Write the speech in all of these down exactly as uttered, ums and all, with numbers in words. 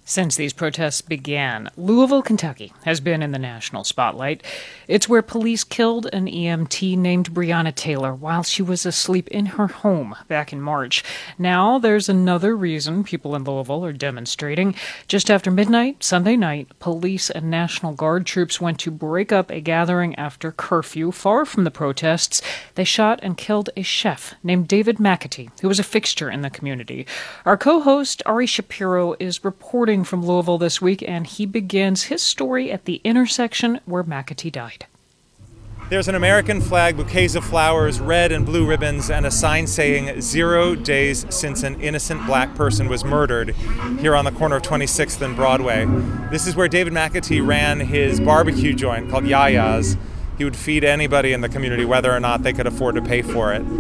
Since these protests began, Louisville, Kentucky has been in the national spotlight. It's where police killed an E M T named Breonna Taylor while she was asleep in her home back in March. Now there's another reason people in Louisville are demonstrating. Just after midnight, Sunday night, police and National Guard troops went to break up a gathering after curfew far from the protests. They shot and killed a chef named David McAtee, who was a fixture in the community. Our co-host, Ari Shapiro, is reporting from Louisville this week, and he begins his story at the intersection where McAtee died. There's an American flag, bouquets of flowers, red and blue ribbons, and a sign saying zero days since an innocent black person was murdered here on the corner of twenty-sixth and Broadway. This is where David McAtee ran his barbecue joint called Yaya's. He would feed anybody in the community, whether or not they could afford to pay for it.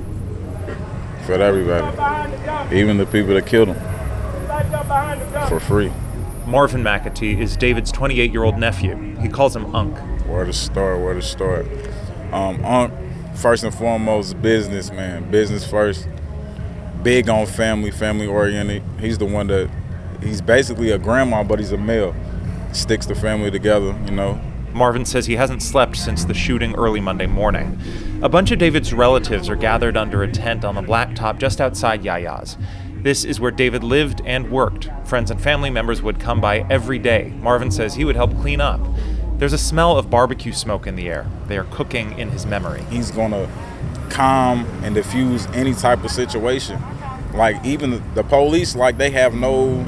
For everybody, even the people that killed him. For free. Marvin McAtee is David's twenty-eight-year-old nephew. He calls him Unc. Where to start, where to start. Um, Unc, first and foremost, business, man. Business first. Big on family, family-oriented. He's the one that, he's basically a grandma, but he's a male. Sticks the family together, you know. Marvin says he hasn't slept since the shooting early Monday morning. A bunch of David's relatives are gathered under a tent on the blacktop just outside Yaya's. This is where David lived and worked. Friends and family members would come by every day. Marvin says he would help clean up. There's a smell of barbecue smoke in the air. They are cooking in his memory. He's gonna calm and diffuse any type of situation. Like even the, the police, like they have no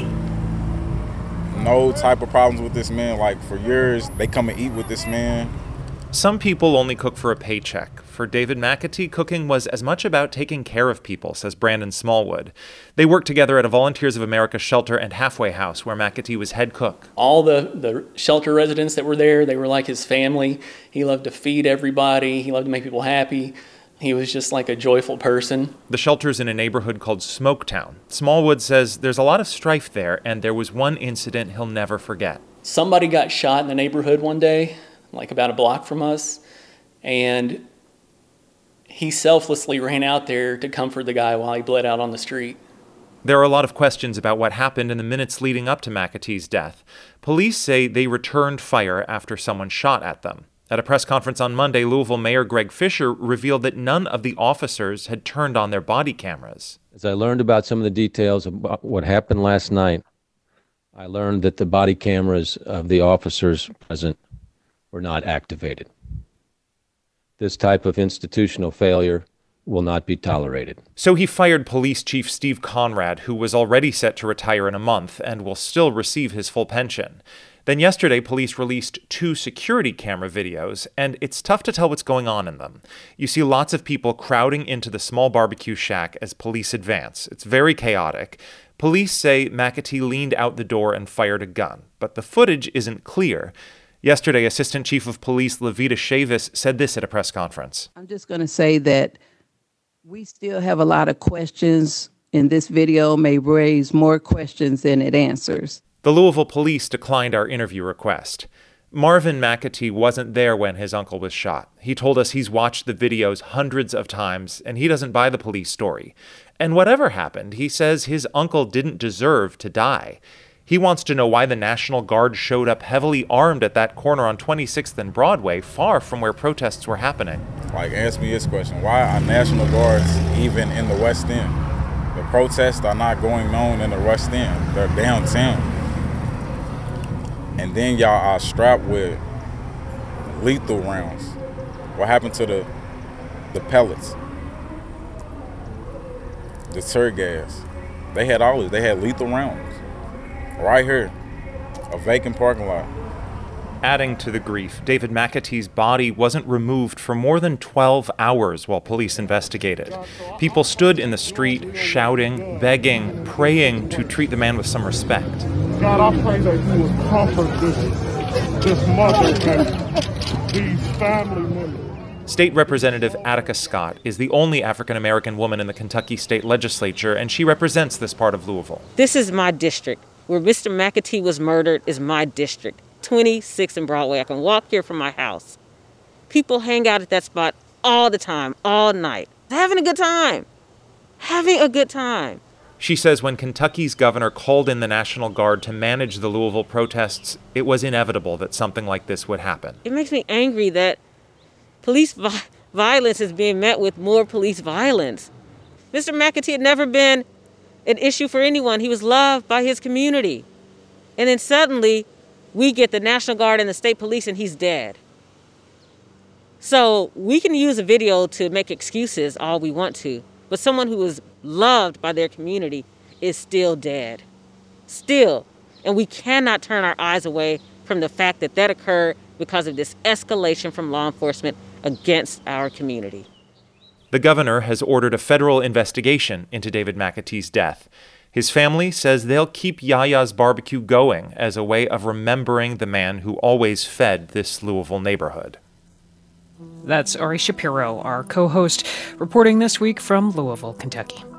no type of problems with this man. Like for years, they come and eat with this man. Some people only cook for a paycheck. For David McAtee, cooking was as much about taking care of people, says Brandon Smallwood. They worked together at a Volunteers of America shelter and halfway house where McAtee was head cook. All the, the shelter residents that were there, they were like his family. He loved to feed everybody. He loved to make people happy. He was just like a joyful person. The shelter's in a neighborhood called Smoketown. Smallwood says there's a lot of strife there, and there was one incident he'll never forget. Somebody got shot in the neighborhood one day, like about a block from us, and he selflessly ran out there to comfort the guy while he bled out on the street. There are a lot of questions about what happened in the minutes leading up to McAtee's death. Police say they returned fire after someone shot at them. At a press conference on Monday, Louisville Mayor Greg Fisher revealed that none of the officers had turned on their body cameras. As I learned about some of the details about what happened last night, I learned that the body cameras of the officers present were not activated. This type of institutional failure will not be tolerated. So he fired Police Chief Steve Conrad, who was already set to retire in a month and will still receive his full pension. Then yesterday, police released two security camera videos, and it's tough to tell what's going on in them. You see lots of people crowding into the small barbecue shack as police advance. It's very chaotic. Police say McAtee leaned out the door and fired a gun, but the footage isn't clear. Yesterday, Assistant Chief of Police Levita Chavis said this at a press conference. I'm just going to say that we still have a lot of questions, and this video may raise more questions than it answers. The Louisville police declined our interview request. Marvin McAtee wasn't there when his uncle was shot. He told us he's watched the videos hundreds of times, and he doesn't buy the police story. And whatever happened, he says his uncle didn't deserve to die. He wants to know why the National Guard showed up heavily armed at that corner on twenty-sixth and Broadway, far from where protests were happening. Like, ask me this question. Why are National Guards even in the West End? The protests are not going on in the West End. They're downtown. And then y'all are strapped with lethal rounds. What happened to the, the pellets? The tear gas. They had all this. They had lethal rounds. Right here, a vacant parking lot. Adding to the grief, David McAtee's body wasn't removed for more than twelve hours while police investigated. People stood in the street, shouting, begging, praying to treat the man with some respect. God, I pray that you would comfort this, this mother and these family members. State Representative Attica Scott is the only African-American woman in the Kentucky State Legislature, and she represents this part of Louisville. This is my district. Where Mister McAtee was murdered is my district, twenty-sixth and Broadway. I can walk here from my house. People hang out at that spot all the time, all night, having a good time, having a good time. She says when Kentucky's governor called in the National Guard to manage the Louisville protests, it was inevitable that something like this would happen. It makes me angry that police vi- violence is being met with more police violence. Mister McAtee had never been an issue for anyone. He was loved by his community. And then suddenly, we get the National Guard and the state police, and he's dead. So we can use a video to make excuses all we want to, but someone who is loved by their community is still dead. Still. And we cannot turn our eyes away from the fact that that occurred because of this escalation from law enforcement against our community. The governor has ordered a federal investigation into David McAtee's death. His family says they'll keep Yaya's Barbecue going as a way of remembering the man who always fed this Louisville neighborhood. That's Ari Shapiro, our co-host, reporting this week from Louisville, Kentucky.